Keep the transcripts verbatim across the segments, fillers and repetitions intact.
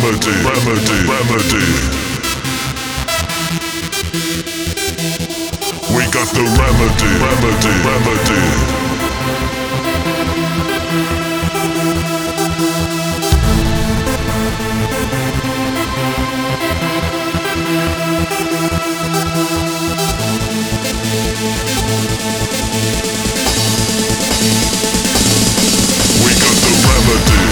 remedy, remedy, remedy. We got the remedy, remedy, remedy. We got the remedy.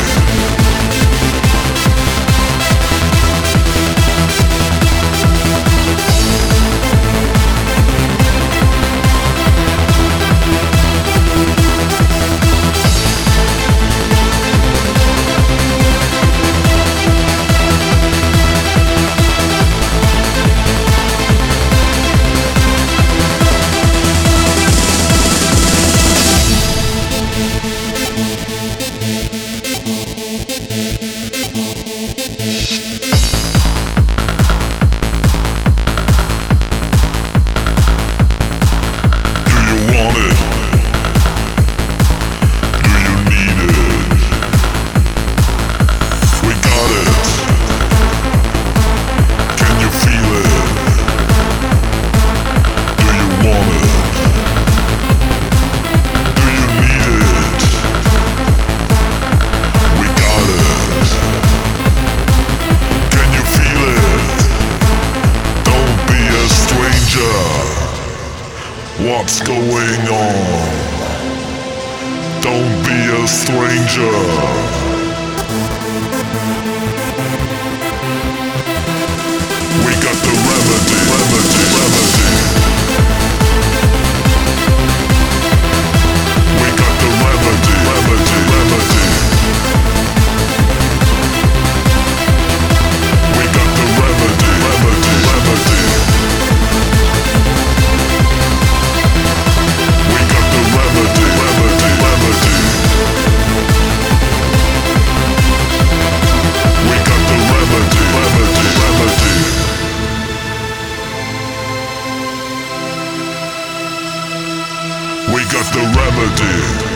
What's going on? Don't be a stranger. We got the remedy, remedy, remedy. We got the remedy, remedy, remedy. We got the remedy, remedy, remedy. We got the remedy, remedy, remedy. We got the remedy, remedy, remedy. We got the remedy.